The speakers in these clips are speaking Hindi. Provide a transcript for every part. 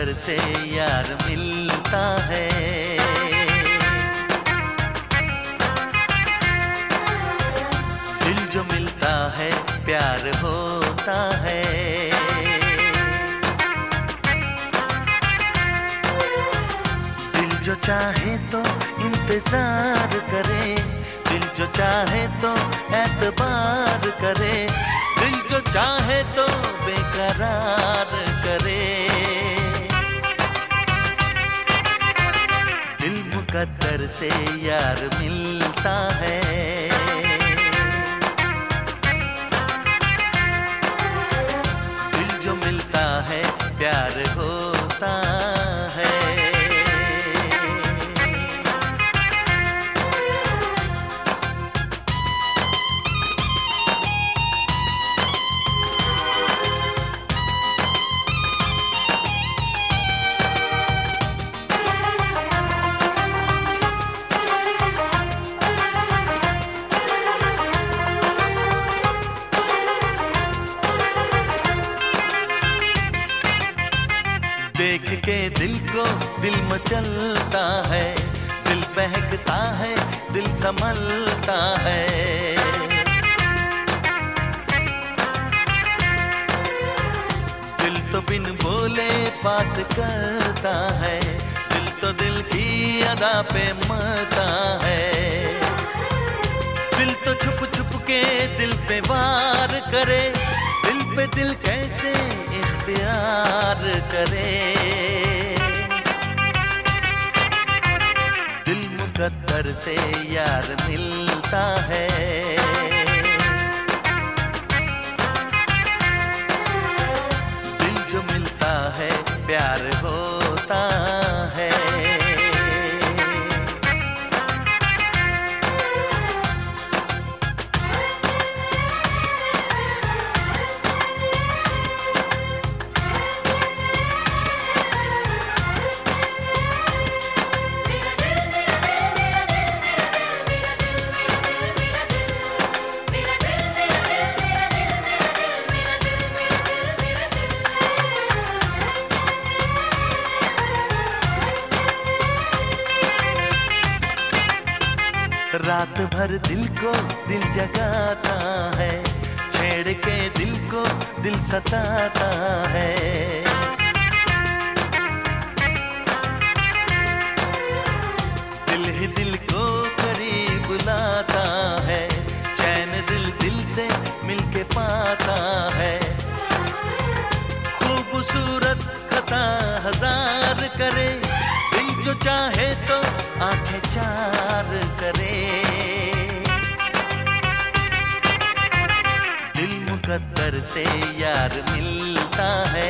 मुकद्दर से यार मिलता है। दिल जो मिलता है प्यार होता है। दिल जो चाहे तो इंतजार करे, दिल जो चाहे तो एतबार करे, दिल जो चाहे तो बेकरार करे। दिल मुकद्दर से यार मिलता है। दिल जो मिलता है प्यार होता है। देख के दिल को दिल मचलता है, दिल बहकता है, दिल संभलता है। दिल तो बिन बोले बात करता है, दिल तो दिल की अदा पे मरता है। दिल तो छुप छुप के दिल पे वार करे, दिल पे दिल कैसे इख्तियार करे। दिल मुकद्दर से यार मिलता है। दिल जो मिलता है प्यार होता है। रात भर दिल को दिल जगाता है, छेड़ के दिल को दिल सताता है। दिल ही दिल को करीब लाता है, चैन दिल दिल से मिलके पाता है। खूबसूरत खता हजार करे, दिल जो चाहे तो आंखें चार करे। दिल मुकद्दर से यार मिलता है।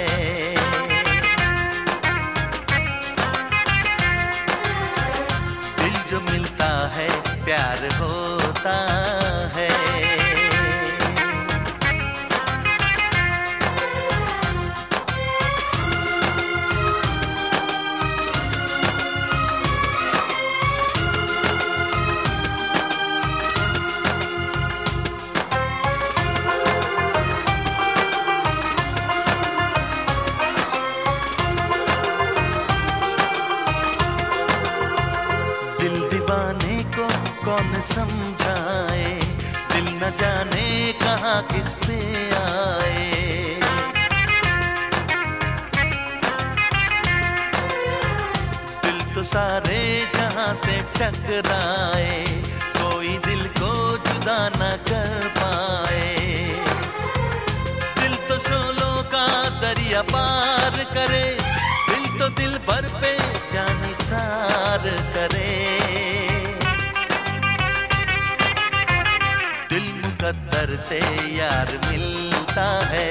दिल जो मिलता है प्यार होता है। कौन समझाए, दिल न जाने कहाँ किस पे आए। दिल तो सारे जहाँ से टकराए, कोई दिल को जुदा न कर पाए। दिल तो शोलों का दरिया पार करे, दिल तो दिल भर पे जानिसार करे। मुकद्दर से यार मिलता है।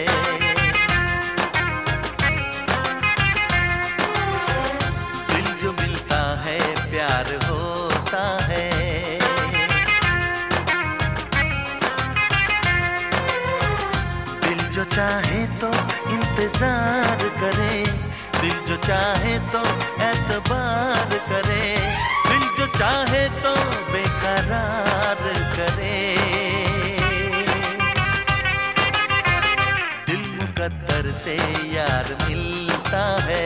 दिल जो मिलता है प्यार होता है। दिल जो चाहे तो इंतजार करे, दिल जो चाहे तो एतबार करे, दिल जो चाहे तो बेकरार करे। मुकद्दर से यार मिलता होता है।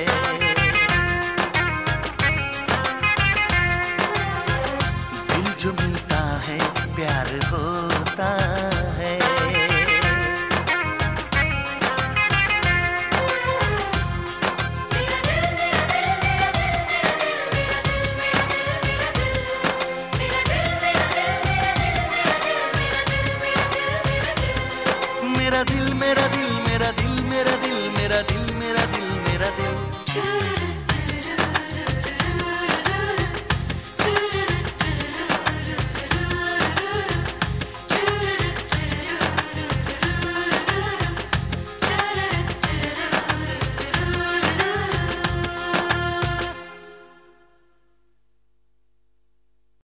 दिल जो मिलता है प्यार होता है। मेरा दिल मेरा दिल मेरा दिल मेरा दिल मेरा दिल